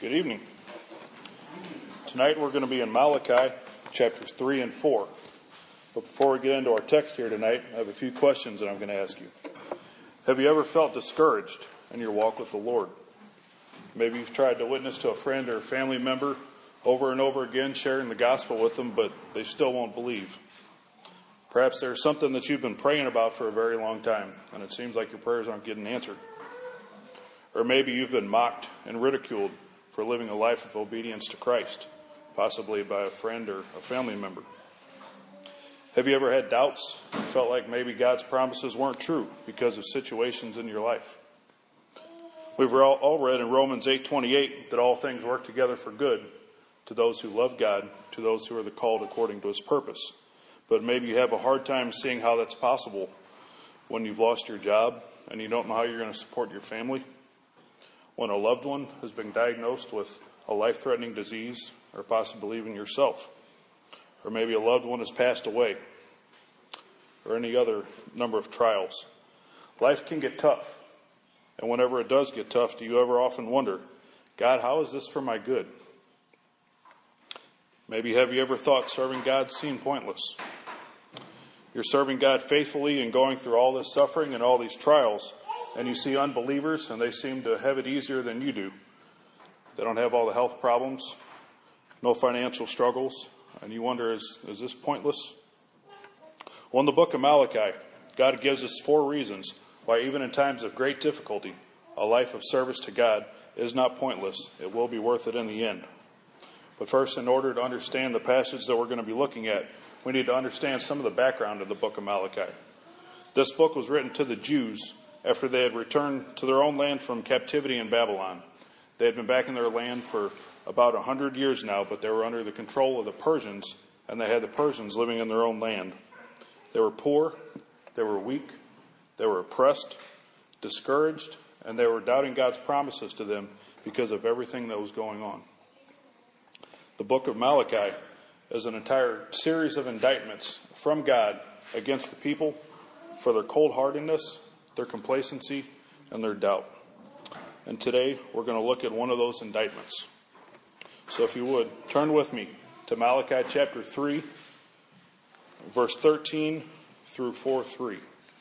Good evening. Tonight we're going to be in Malachi, chapters 3 and 4. But before we get into our text here tonight, I have a few questions that I'm going to ask you. Have you ever felt discouraged in your walk with the Lord? Maybe you've tried to witness to a friend or a family member over and over again, sharing the gospel with them, but they still won't believe. Perhaps there's something that you've been praying about for a very long time, and it seems like your prayers aren't getting answered. Or maybe you've been mocked and ridiculed for living a life of obedience to Christ, possibly by a friend or a family member. Have you ever had doubts and felt like maybe God's promises weren't true because of situations in your life? We've all read in Romans 8:28 that all things work together for good to those who love God, to those who are the called according to his purpose. But maybe you have a hard time seeing how that's possible when you've lost your job and you don't know how you're going to support your family, when a loved one has been diagnosed with a life-threatening disease, or possibly even yourself, or maybe a loved one has passed away, or any other number of trials. Life can get tough, and whenever it does get tough, do you ever often wonder, God, how is this for my good? Maybe have you ever thought serving God seemed pointless? You're serving God faithfully and going through all this suffering and all these trials, and you see unbelievers and they seem to have it easier than you do. They don't have all the health problems, no financial struggles, and you wonder, is this pointless? Well, in the book of Malachi, God gives us 4 reasons why even in times of great difficulty, a life of service to God is not pointless. It will be worth it in the end. But first, in order to understand the passage that we're going to be looking at, we need to understand some of the background of the book of Malachi. This book was written to the Jews after they had returned to their own land from captivity in Babylon. They had been back in their land for about 100 years now, but they were under the control of the Persians, and they had the Persians living in their own land. They were poor, they were weak, they were oppressed, discouraged, and they were doubting God's promises to them because of everything that was going on. The book of Malachi is an entire series of indictments from God against the people for their cold-heartedness, their complacency, and their doubt. And today, we're going to look at one of those indictments. So if you would, turn with me to Malachi chapter 3, verse 13 through 4:3.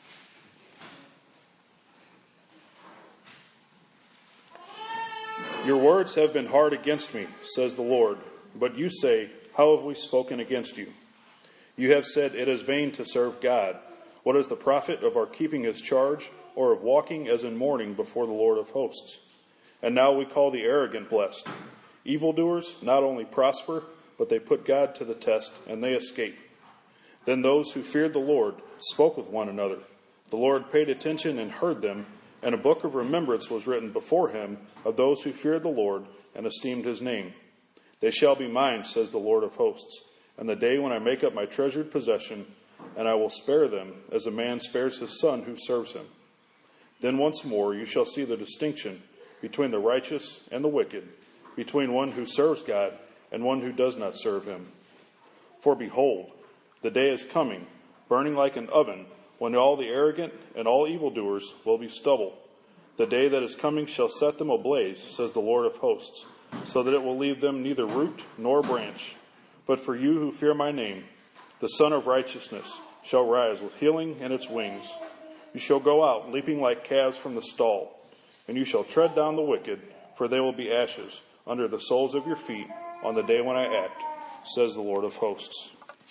Your words have been hard against me, says the Lord, but you say, how have we spoken against you? You have said, it is vain to serve God. What is the profit of our keeping his charge, or of walking as in mourning before the Lord of hosts? And now we call the arrogant blessed. Evildoers not only prosper, but they put God to the test, and they escape. Then those who feared the Lord spoke with one another. The Lord paid attention and heard them, and a book of remembrance was written before him of those who feared the Lord and esteemed his name. They shall be mine, says the Lord of hosts, and the day when I make up my treasured possession, and I will spare them as a man spares his son who serves him. Then once more you shall see the distinction between the righteous and the wicked, between one who serves God and one who does not serve him. For behold, the day is coming, burning like an oven, when all the arrogant and all evildoers will be stubble. The day that is coming shall set them ablaze, says the Lord of hosts, so that it will leave them neither root nor branch. But for you who fear my name, the Son of Righteousness shall rise with healing in its wings. You shall go out leaping like calves from the stall, and you shall tread down the wicked, for they will be ashes under the soles of your feet on the day when I act, says the Lord of hosts.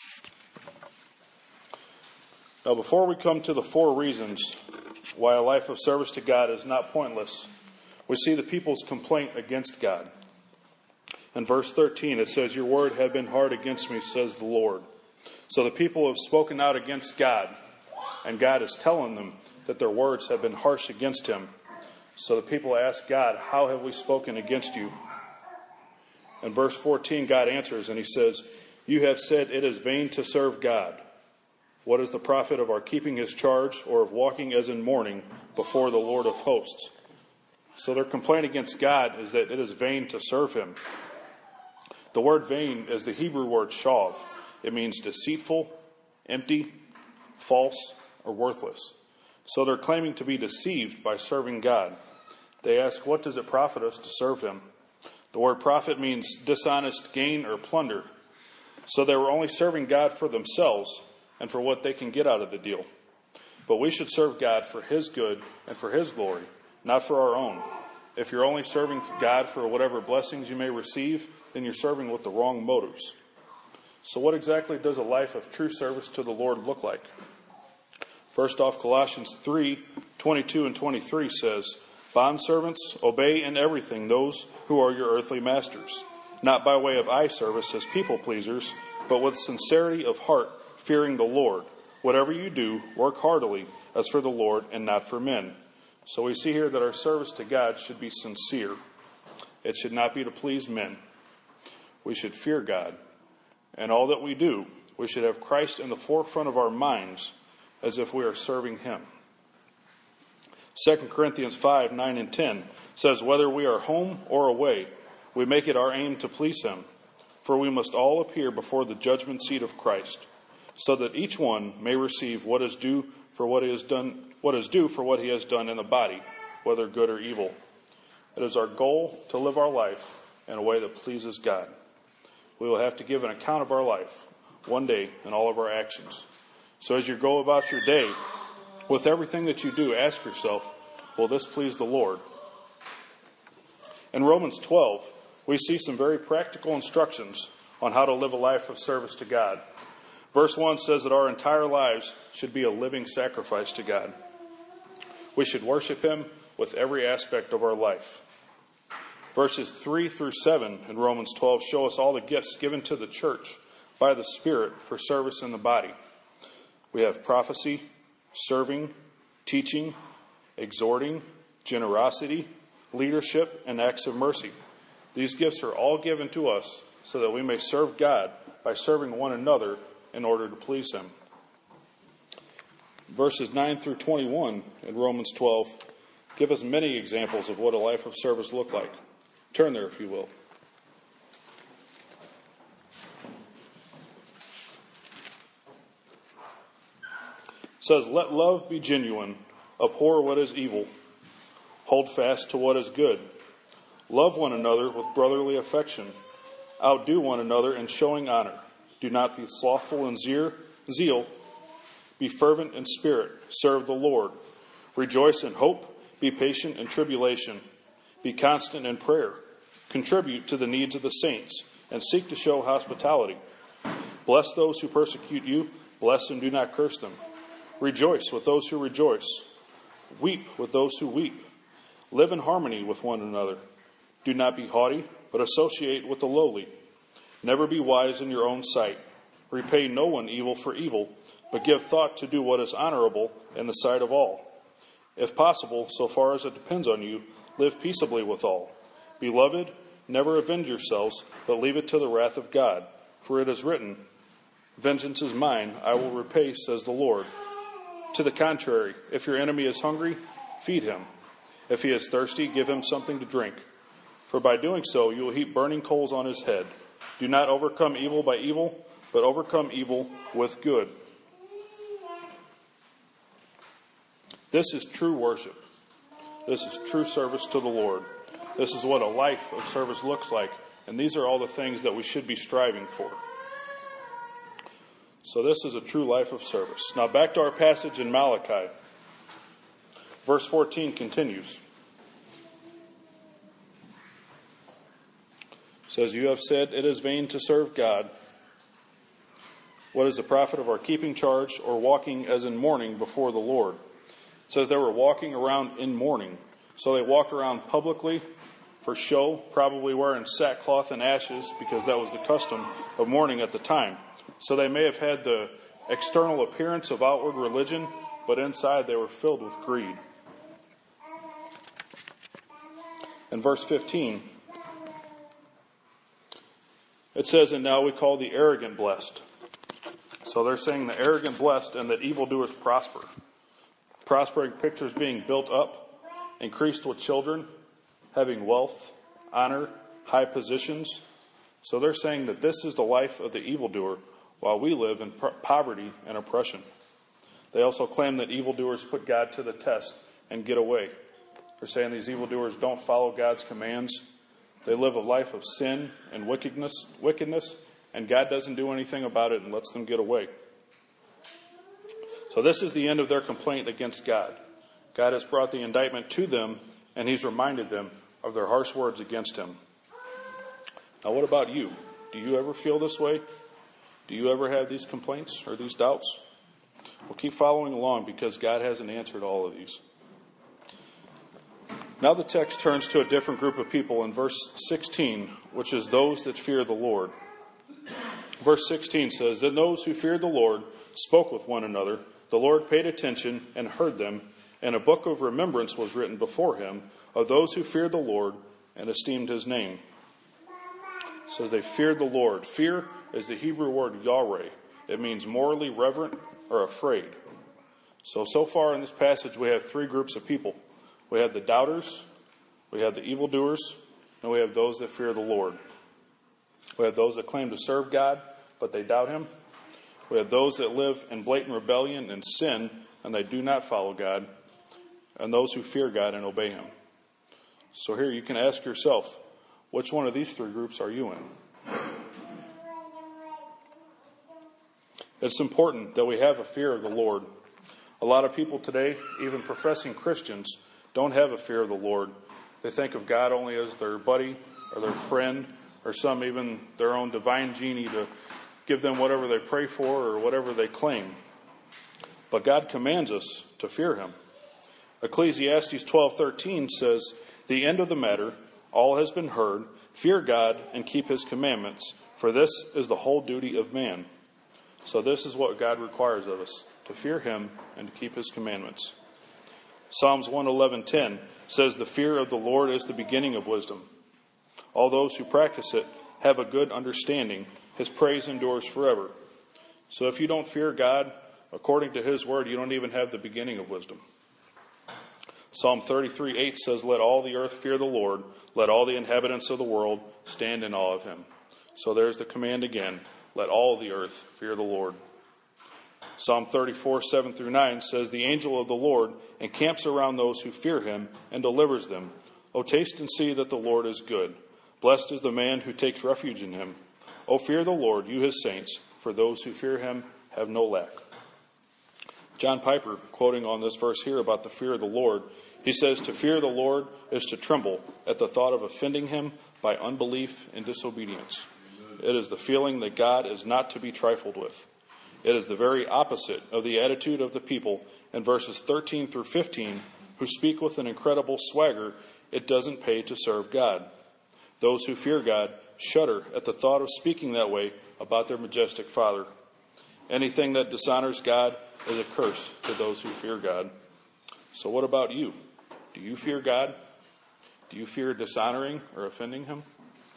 Now, before we come to the 4 reasons why a life of service to God is not pointless, we see the people's complaint against God. In verse 13, it says, your word had been hard against me, says the Lord. So the people have spoken out against God, and God is telling them that their words have been harsh against him. So the people ask God, how have we spoken against you? In verse 14, God answers, and he says, you have said it is vain to serve God. What is the profit of our keeping his charge, or of walking as in mourning before the Lord of hosts? So their complaint against God is that it is vain to serve him. The word vain is the Hebrew word shav. It means deceitful, empty, false, or worthless. So they're claiming to be deceived by serving God. They ask, what does it profit us to serve him? The word profit means dishonest gain or plunder. So they were only serving God for themselves and for what they can get out of the deal. But we should serve God for His good and for His glory, not for our own. If you're only serving God for whatever blessings you may receive, then you're serving with the wrong motives. So what exactly does a life of true service to the Lord look like? First off, Colossians 3:22 and 23 says, "Bondservants, obey in everything those who are your earthly masters, not by way of eye service as people pleasers, but with sincerity of heart, fearing the Lord. Whatever you do, work heartily as for the Lord and not for men." So we see here that our service to God should be sincere. It should not be to please men. We should fear God. And all that we do, we should have Christ in the forefront of our minds as if we are serving Him. 2 Corinthians 5:9 and 10 says, "Whether we are home or away, we make it our aim to please Him. For we must all appear before the judgment seat of Christ, so that each one may receive what is due for what he has done in the body, whether good or evil." It is our goal to live our life in a way that pleases God. We will have to give an account of our life one day in all of our actions. So as you go about your day, with everything that you do, ask yourself, will this please the Lord? In Romans 12, we see some very practical instructions on how to live a life of service to God. Verse 1 says that our entire lives should be a living sacrifice to God. We should worship Him with every aspect of our life. Verses 3 through 7 in Romans 12 show us all the gifts given to the church by the Spirit for service in the body. We have prophecy, serving, teaching, exhorting, generosity, leadership, and acts of mercy. These gifts are all given to us so that we may serve God by serving one another in order to please Him. Verses 9 through 21 in Romans 12 give us many examples of what a life of service looks like. Turn there if you will. It says, "Let love be genuine, abhor what is evil, hold fast to what is good. Love one another with brotherly affection, outdo one another in showing honor. Do not be slothful in zeal, be fervent in spirit, serve the Lord. Rejoice in hope, be patient in tribulation, be constant in prayer. Contribute to the needs of the saints, and seek to show hospitality. Bless those who persecute you, bless and do not curse them. Rejoice with those who rejoice, weep with those who weep. Live in harmony with one another. Do not be haughty, but associate with the lowly. Never be wise in your own sight. Repay no one evil for evil, but give thought to do what is honorable in the sight of all. If possible, so far as it depends on you, live peaceably with all. Beloved, never avenge yourselves, but leave it to the wrath of God. For it is written, 'Vengeance is mine, I will repay, says the Lord.' To the contrary, if your enemy is hungry, feed him. If he is thirsty, give him something to drink. For by doing so, you will heap burning coals on his head. Do not overcome evil by evil, but overcome evil with good." This is true worship. This is true service to the Lord. This is what a life of service looks like. And these are all the things that we should be striving for. So this is a true life of service. Now back to our passage in Malachi. Verse 14 continues. It says, "You have said it is vain to serve God. What is the profit of our keeping charge or walking as in mourning before the Lord?" It says they were walking around in mourning. So they walked around publicly for show, probably wearing sackcloth and ashes because that was the custom of mourning at the time. So they may have had the external appearance of outward religion, but inside they were filled with greed. In verse 15, it says, "And now we call the arrogant blessed." So they're saying the arrogant blessed and that evildoers prosper. Prospering pictures being built up, increased with children, having wealth, honor, high positions. So they're saying that this is the life of the evildoer while we live in poverty and oppression. They also claim that evildoers put God to the test and get away. They're saying these evildoers don't follow God's commands. They live a life of sin and wickedness, and God doesn't do anything about it and lets them get away. So this is the end of their complaint against God. God has brought the indictment to them, and he's reminded them of their harsh words against him. Now, what about you? Do you ever feel this way? Do you ever have these complaints or these doubts? Well, keep following along because God hasn't answered all of these. Now the text turns to a different group of people in verse 16, which is those that fear the Lord. Verse 16 says, "Then those who feared the Lord spoke with one another. The Lord paid attention and heard them, and a book of remembrance was written before him of those who feared the Lord and esteemed his name." It says they feared the Lord. Fear is the Hebrew word yareh. It means morally reverent or afraid. So far in this passage we have three groups of people. We have the doubters, we have the evildoers, and we have those that fear the Lord. We have those that claim to serve God, but they doubt him. We have those that live in blatant rebellion and sin, and they do not follow God. And those who fear God and obey him. So here you can ask yourself, which one of these three groups are you in? It's important that we have a fear of the Lord. A lot of people today, even professing Christians, don't have a fear of the Lord. They think of God only as their buddy or their friend or some even their own divine genie to give them whatever they pray for or whatever they claim. But God commands us to fear him. Ecclesiastes 12:13 says, "The end of the matter, all has been heard. Fear God and keep his commandments, for this is the whole duty of man." So this is what God requires of us, to fear him and to keep his commandments. Psalms 111:10 says, "The fear of the Lord is the beginning of wisdom. All those who practice it have a good understanding. His praise endures forever." So if you don't fear God according to his word, you don't even have the beginning of wisdom. Psalm 33:8 says, "Let all the earth fear the Lord. Let all the inhabitants of the world stand in awe of him." So there's the command again. Let all the earth fear the Lord. Psalm 34:7-9 says, "The angel of the Lord encamps around those who fear him and delivers them. O taste and see that the Lord is good. Blessed is the man who takes refuge in him. O fear the Lord, you his saints, for those who fear him have no lack." John Piper, quoting on this verse here about the fear of the Lord, he says, "To fear the Lord is to tremble at the thought of offending him by unbelief and disobedience. It is the feeling that God is not to be trifled with. It is the very opposite of the attitude of the people in verses 13 through 15, who speak with an incredible swagger it doesn't pay to serve God. Those who fear God shudder at the thought of speaking that way about their majestic Father. Anything that dishonors God is a curse to those who fear God." So what about you? Do you fear God? Do you fear dishonoring or offending him?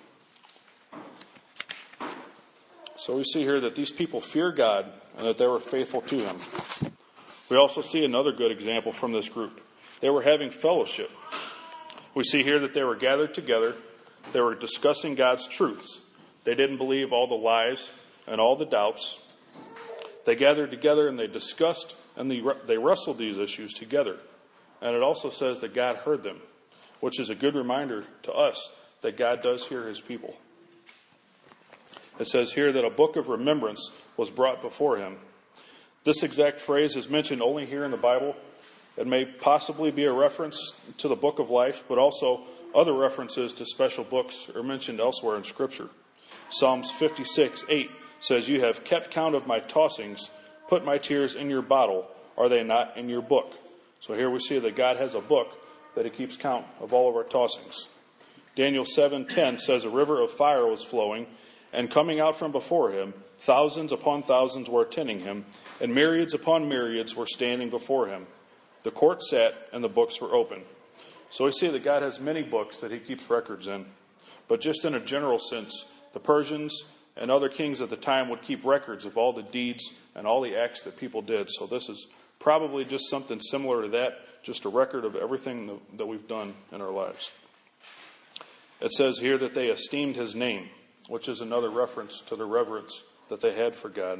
So we see here that these people fear God and that they were faithful to him. We also see another good example from this group. They were having fellowship. We see here that they were gathered together. They were discussing God's truths. They didn't believe all the lies and all the doubts. They gathered together and they discussed and they wrestled these issues together. And it also says that God heard them, which is a good reminder to us that God does hear his people. It says here that a book of remembrance was brought before him. This exact phrase is mentioned only here in the Bible. It may possibly be a reference to the book of life, but also other references to special books are mentioned elsewhere in Scripture. Psalms 56:8 says, "You have kept count of my tossings, put my tears in your bottle. Are they not in your book?" So here we see that God has a book that he keeps count of all of our tossings. Daniel 7:10 says, "A river of fire was flowing, and coming out from before him, thousands upon thousands were attending him, and myriads upon myriads were standing before him. The court sat, and the books were open." So we see that God has many books that he keeps records in. But just in a general sense, the Persians and other kings at the time would keep records of all the deeds and all the acts that people did. So this is probably just something similar to that, just a record of everything that we've done in our lives. It says here that they esteemed his name, which is another reference to the reverence that they had for God.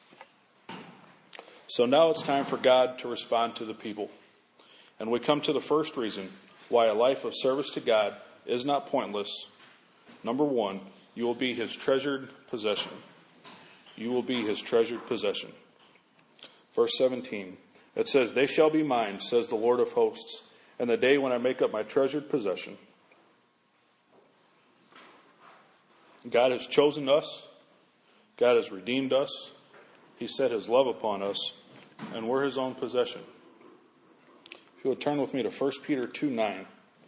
So now it's time for God to respond to the people. And we come to the first reason why a life of service to God is not pointless Number one, you will be his treasured possession. You will be his treasured possession. Verse 17, it says, "They shall be mine, says the Lord of hosts, and the day when I make up my treasured possession." God has chosen us. God has redeemed us. He set his love upon us, and we're his own possession. If you would turn with me to 1 Peter 2:9.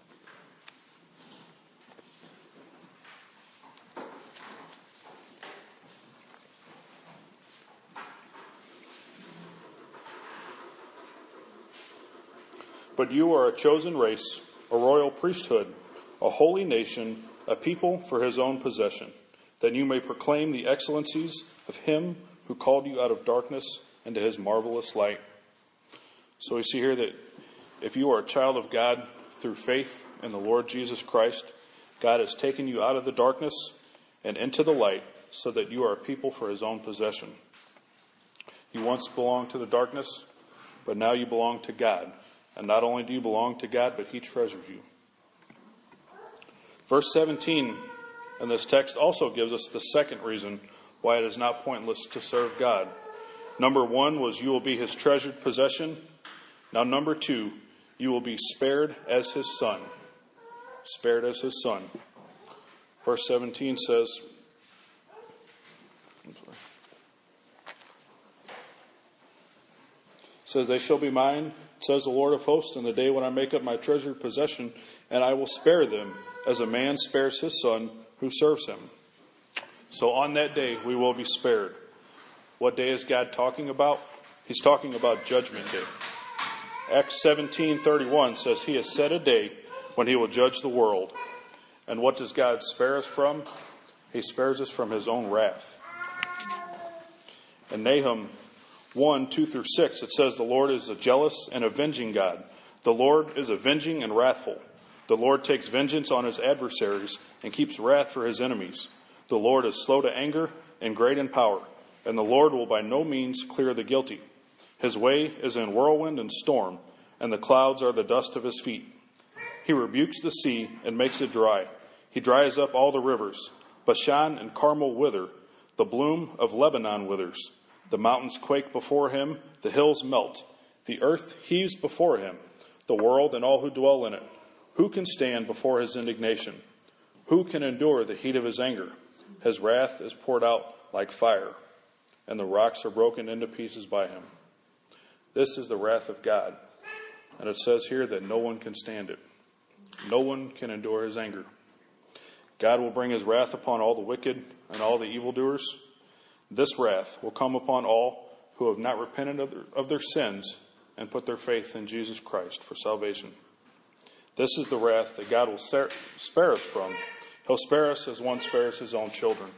"But you are a chosen race, a royal priesthood, a holy nation, a people for his own possession, that you may proclaim the excellencies of him who called you out of darkness into his marvelous light." So we see here that if you are a child of God through faith in the Lord Jesus Christ, God has taken you out of the darkness and into the light so that you are a people for his own possession. You once belonged to the darkness, but now you belong to God. And not only do you belong to God, but he treasures you. Verse 17 in this text also gives us the second reason why it is not pointless to serve God. Number one was you will be his treasured possession. Now number two, you will be spared as his son. Spared as his son. Verse 17 says, "They shall be mine, says the Lord of hosts, in the day when I make up my treasured possession, and I will spare them as a man spares his son who serves him." So on that day, we will be spared. What day is God talking about? He's talking about Judgment Day. Acts 17:31 says he has set a day when he will judge the world. And what does God spare us from? He spares us from his own wrath. In Nahum 1:2-6, it says, "The Lord is a jealous and avenging God. The Lord is avenging and wrathful. The Lord takes vengeance on his adversaries and keeps wrath for his enemies. The Lord is slow to anger and great in power, and the Lord will by no means clear the guilty. His way is in whirlwind and storm, and the clouds are the dust of his feet. He rebukes the sea and makes it dry. He dries up all the rivers. Bashan and Carmel wither. The bloom of Lebanon withers. The mountains quake before him, the hills melt. The earth heaves before him, the world and all who dwell in it. Who can stand before his indignation? Who can endure the heat of his anger? His wrath is poured out like fire, and the rocks are broken into pieces by him." This is the wrath of God. And it says here that no one can stand it. No one can endure his anger. God will bring his wrath upon all the wicked and all the evildoers. This wrath will come upon all who have not repented of their sins and put their faith in Jesus Christ for salvation. This is the wrath that God will spare us from. He'll spare us as one spares his own children.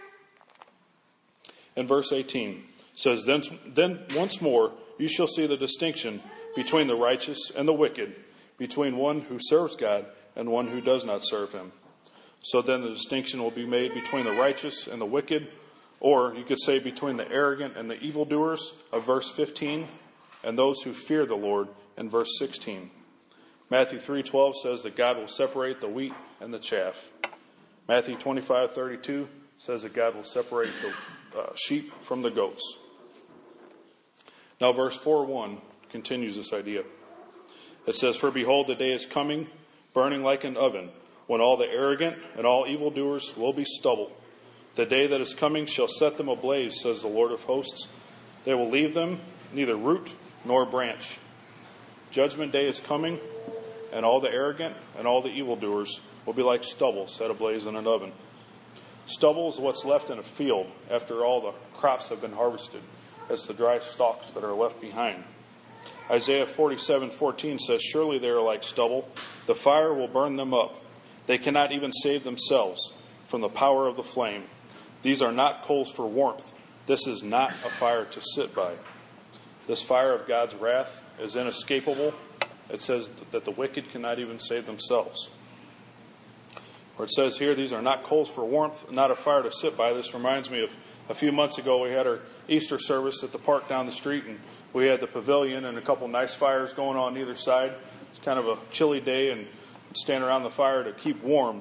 In verse 18, it says, Then once more you shall see the distinction between the righteous and the wicked, between one who serves God and one who does not serve him. So then the distinction will be made between the righteous and the wicked, or you could say between the arrogant and the evildoers of verse 15, and those who fear the Lord in verse 16. Matthew 3:12 says that God will separate the wheat and the chaff. Matthew 25:32 says that God will separate the sheep from the goats. Now verse 4:1 continues this idea. It says, "For behold, the day is coming, burning like an oven, when all the arrogant and all evildoers will be stubble. The day that is coming shall set them ablaze, says the Lord of hosts. They will leave them neither root nor branch." Judgment day is coming, and all the arrogant and all the evildoers will be like stubble set ablaze in an oven. Stubble is what's left in a field after all the crops have been harvested. It's the dry stalks that are left behind. Isaiah 47:14 says, "Surely they are like stubble. The fire will burn them up. They cannot even save themselves from the power of the flame. These are not coals for warmth. This is not a fire to sit by." This fire of God's wrath is inescapable. It says that the wicked cannot even save themselves. Where it says here, these are not coals for warmth, not a fire to sit by. This reminds me of a few months ago we had our Easter service at the park down the street, and we had the pavilion and a couple nice fires going on either side. It's kind of a chilly day, and stand around the fire to keep warm.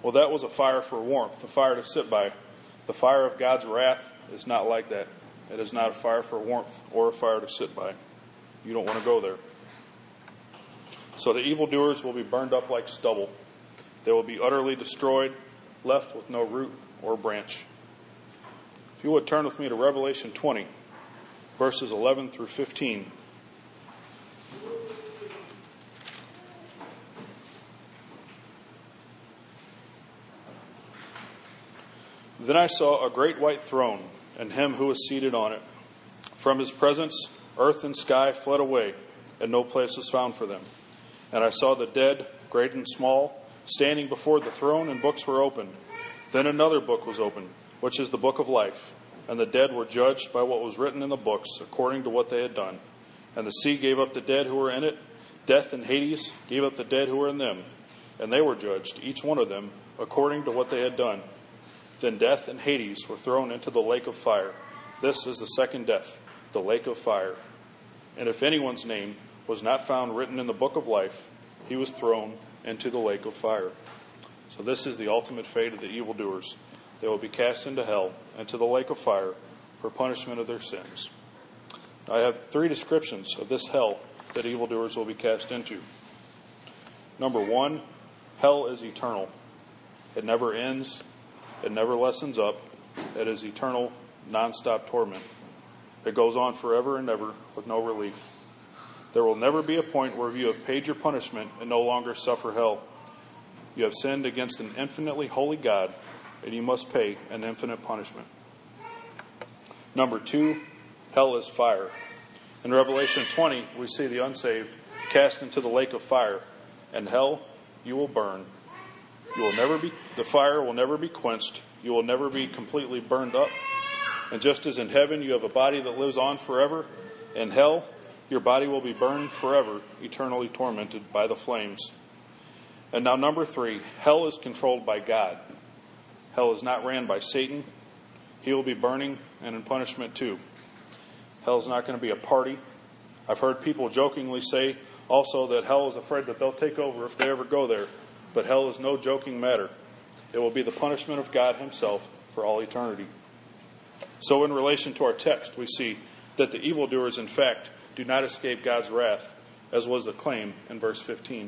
Well, that was a fire for warmth, a fire to sit by. The fire of God's wrath is not like that. It is not a fire for warmth or a fire to sit by. You don't want to go there. So the evildoers will be burned up like stubble. They will be utterly destroyed, left with no root or branch. If you would turn with me to Revelation 20, verses 11 through 15. Then I saw a great white throne, and him who was seated on it. From his presence, earth and sky fled away, and no place was found for them. And I saw the dead, great and small, standing before the throne, and books were opened. Then another book was opened, which is the book of life. And the dead were judged by what was written in the books, according to what they had done. And the sea gave up the dead who were in it. Death and Hades gave up the dead who were in them. And they were judged, each one of them, according to what they had done. Then death and Hades were thrown into the lake of fire. This is the second death, the lake of fire. And if anyone's name was not found written in the book of life, he was thrown into the lake of fire. So this is the ultimate fate of the evildoers. They will be cast into hell, into the lake of fire, for punishment of their sins. I have 3 descriptions of this hell that evildoers will be cast into. Number 1, hell is eternal. It never ends. It never lessens up. It is eternal, non-stop torment. It goes on forever and ever with no relief. There will never be a point where you have paid your punishment and no longer suffer hell. You have sinned against an infinitely holy God, and you must pay an infinite punishment. Number 2, hell is fire. In Revelation 20, we see the unsaved cast into the lake of fire. And hell, you will burn. The fire will never be quenched. You will never be completely burned up. And just as in heaven you have a body that lives on forever, in hell your body will be burned forever, eternally tormented by the flames. And now number 3, hell is controlled by God. Hell is not ran by Satan. He will be burning and in punishment too. Hell is not going to be a party. I've heard people jokingly say also that hell is afraid that they'll take over if they ever go there. But hell is no joking matter. It will be the punishment of God himself for all eternity. So in relation to our text, we see that the evildoers, in fact, do not escape God's wrath, as was the claim in verse 15.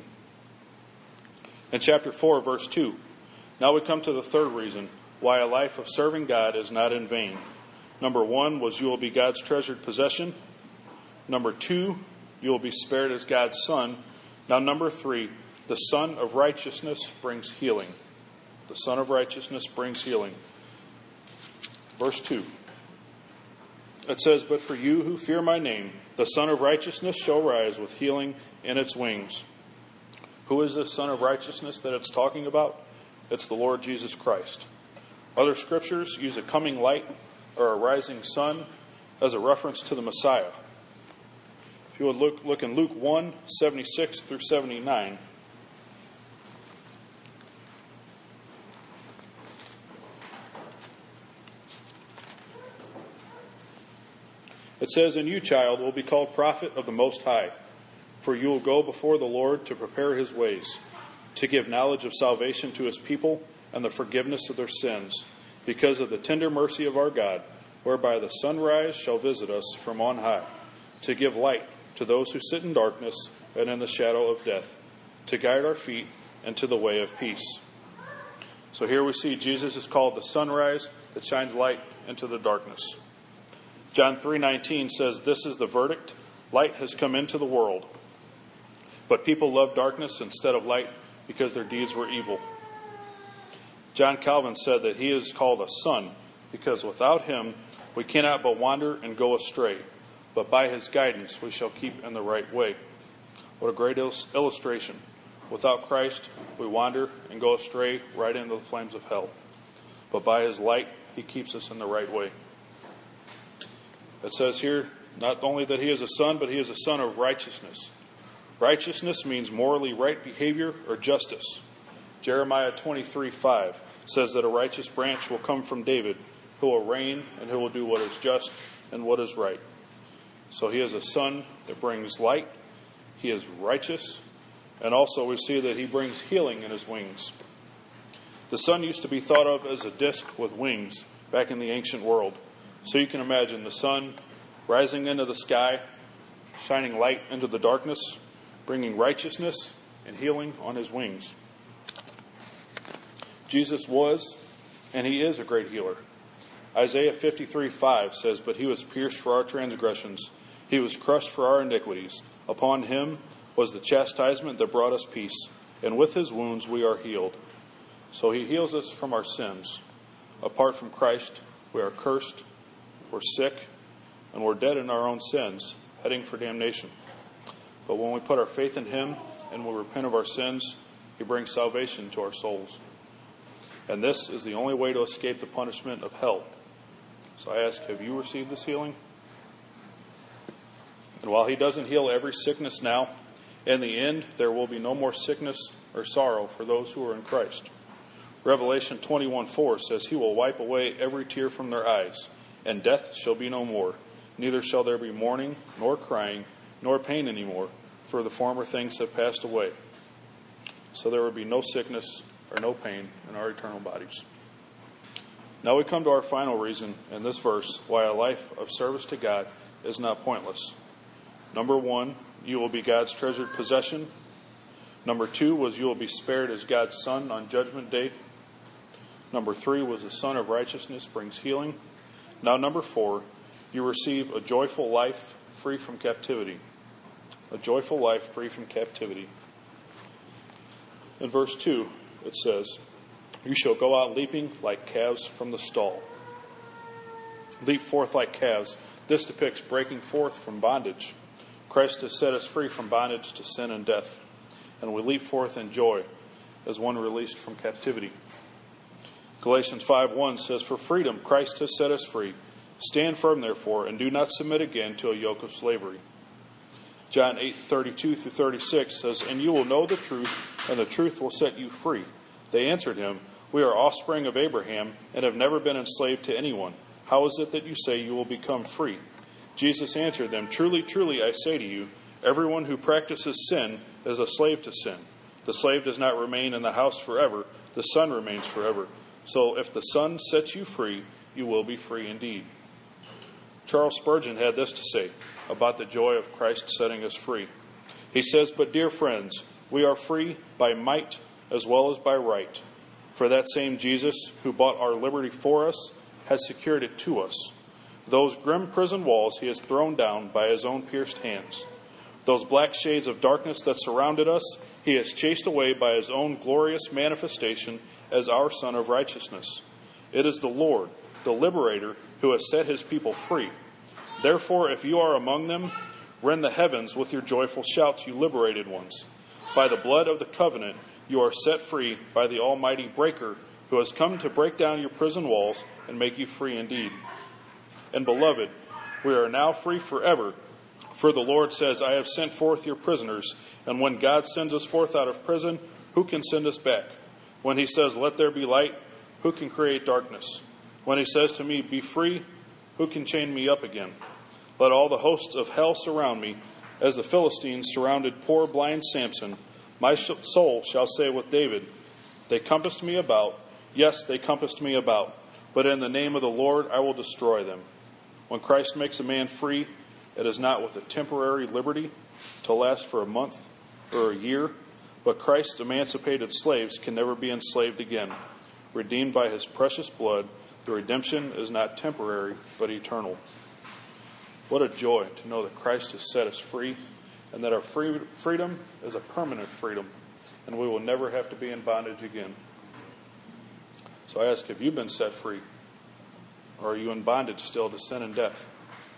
In chapter 4, verse 2, now we come to the third reason why a life of serving God is not in vain. Number 1 was you will be God's treasured possession. Number 2, you will be spared as God's son. Now number 3, the Son of Righteousness brings healing. The Son of Righteousness brings healing. Verse 2. It says, but for you who fear my name, the Son of Righteousness shall rise with healing in its wings. Who is this Son of Righteousness that it's talking about? It's the Lord Jesus Christ. Other scriptures use a coming light or a rising sun as a reference to the Messiah. If you would look in Luke 1, 76 through 79. It says, and you, child, will be called prophet of the Most High, for you will go before the Lord to prepare his ways, to give knowledge of salvation to his people and the forgiveness of their sins, because of the tender mercy of our God, whereby the sunrise shall visit us from on high, to give light to those who sit in darkness and in the shadow of death, to guide our feet into the way of peace. So here we see Jesus is called the sunrise that shines light into the darkness. John 3:19 says, this is the verdict. Light has come into the world. But people love darkness instead of light because their deeds were evil. John Calvin said that he is called a son because without him we cannot but wander and go astray. But by his guidance we shall keep in the right way. What a great illustration. Without Christ we wander and go astray right into the flames of hell. But by his light he keeps us in the right way. It says here, not only that he is a son, but he is a son of righteousness. Righteousness means morally right behavior or justice. Jeremiah 23:5 says that a righteous branch will come from David, who will reign and who will do what is just and what is right. So he is a son that brings light. He is righteous. And also we see that he brings healing in his wings. The sun used to be thought of as a disk with wings back in the ancient world. So you can imagine the sun rising into the sky, shining light into the darkness, bringing righteousness and healing on his wings. Jesus was, and he is, a great healer. Isaiah 53:5 says, "But he was pierced for our transgressions. He was crushed for our iniquities. Upon him was the chastisement that brought us peace, and with his wounds we are healed." So he heals us from our sins. Apart from Christ, we are cursed, we're sick, and we're dead in our own sins, heading for damnation. But when we put our faith in him and we repent of our sins, he brings salvation to our souls. And this is the only way to escape the punishment of hell. So I ask, have you received this healing? And while he doesn't heal every sickness now, in the end, there will be no more sickness or sorrow for those who are in Christ. Revelation 21:4 says, "He will wipe away every tear from their eyes, and death shall be no more. Neither shall there be mourning, nor crying, nor pain anymore, for the former things have passed away." So there will be no sickness or no pain in our eternal bodies. Now we come to our final reason in this verse why a life of service to God is not pointless. Number 1, you will be God's treasured possession. Number 2 was you will be spared as God's son on Judgment Day. Number 3 was the Son of Righteousness brings healing. Now number 4, you receive a joyful life free from captivity. A joyful life free from captivity. In verse 2, it says, "You shall go out leaping like calves from the stall." Leap forth like calves. This depicts breaking forth from bondage. Christ has set us free from bondage to sin and death, and we leap forth in joy as one released from captivity. Galatians 5:1 says, "For freedom Christ has set us free. Stand firm, therefore, and do not submit again to a yoke of slavery." John 8:32-36 says, "And you will know the truth, and the truth will set you free." They answered him, "We are offspring of Abraham and have never been enslaved to anyone. How is it that you say you will become free?" Jesus answered them, "Truly, truly, I say to you, everyone who practices sin is a slave to sin. The slave does not remain in the house forever. The son remains forever. So if the Son sets you free, you will be free indeed." Charles Spurgeon had this to say about the joy of Christ setting us free. He says, "But dear friends, we are free by might as well as by right. For that same Jesus who bought our liberty for us has secured it to us. Those grim prison walls he has thrown down by his own pierced hands. Those black shades of darkness that surrounded us, he has chased away by his own glorious manifestation as our Son of Righteousness. It is the Lord, the Liberator, who has set his people free. Therefore, if you are among them, rend the heavens with your joyful shouts, you liberated ones. By the blood of the covenant, you are set free by the Almighty Breaker, who has come to break down your prison walls and make you free indeed. And beloved, we are now free forever. For the Lord says, I have sent forth your prisoners. And when God sends us forth out of prison, who can send us back? When he says, let there be light, who can create darkness? When he says to me, be free, who can chain me up again? Let all the hosts of hell surround me, as the Philistines surrounded poor blind Samson. My soul shall say with David, they compassed me about. Yes, they compassed me about. But in the name of the Lord I will destroy them. When Christ makes a man free, it is not with a temporary liberty to last for a month or a year, but Christ's emancipated slaves can never be enslaved again. Redeemed by his precious blood, the redemption is not temporary, but eternal. What a joy to know that Christ has set us free, and that our freedom is a permanent freedom, and we will never have to be in bondage again. So I ask, have you been set free? Or are you in bondage still to sin and death?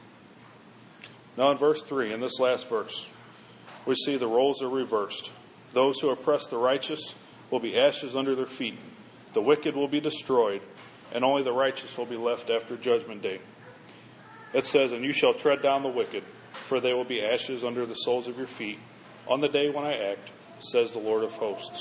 Now in verse 3, in this last verse, we see the roles are reversed. Those who oppress the righteous will be ashes under their feet. The wicked will be destroyed, and only the righteous will be left after Judgment Day. It says, and you shall tread down the wicked, for they will be ashes under the soles of your feet on the day when I act, says the Lord of hosts.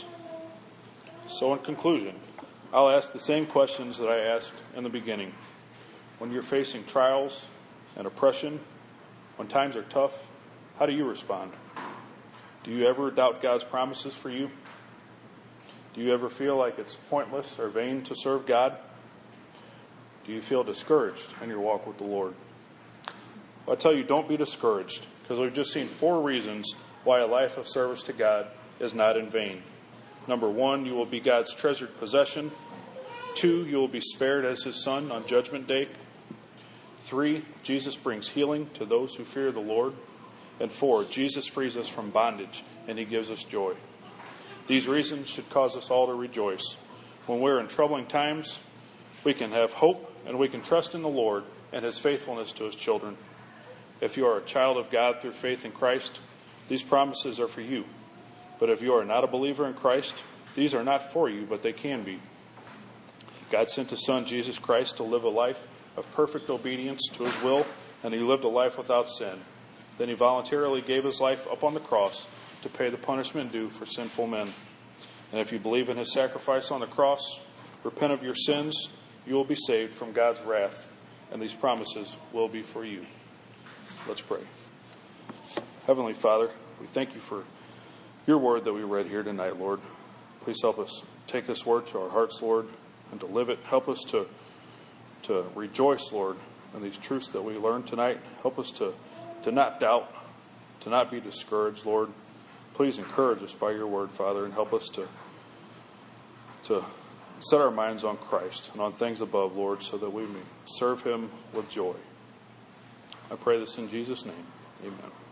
So in conclusion, I'll ask the same questions that I asked in the beginning. When you're facing trials and oppression, when times are tough, how do you respond? Do you ever doubt God's promises for you? Do you ever feel like it's pointless or vain to serve God? Do you feel discouraged in your walk with the Lord? Well, I tell you, don't be discouraged, because we've just seen 4 reasons why a life of service to God is not in vain. Number 1, you will be God's treasured possession. 2, you will be spared as his son on Judgment Day. 3, Jesus brings healing to those who fear the Lord. And 4, Jesus frees us from bondage, and he gives us joy. These reasons should cause us all to rejoice. When we're in troubling times, we can have hope, and we can trust in the Lord and his faithfulness to his children. If you are a child of God through faith in Christ, these promises are for you. But if you are not a believer in Christ, these are not for you, but they can be. God sent his Son, Jesus Christ, to live a life of perfect obedience to his will, and he lived a life without sin. Then he voluntarily gave his life up on the cross to pay the punishment due for sinful men. And if you believe in his sacrifice on the cross, repent of your sins, you will be saved from God's wrath, and these promises will be for you. Let's pray. Heavenly Father, we thank you for your word that we read here tonight, Lord. Please help us take this word to our hearts, Lord, and to live it. Help us to rejoice, Lord, in these truths that we learned tonight. Help us to not doubt, to not be discouraged, Lord. Please encourage us by your word, Father, and help us to set our minds on Christ and on things above, Lord, so that we may serve him with joy. I pray this in Jesus' name. Amen.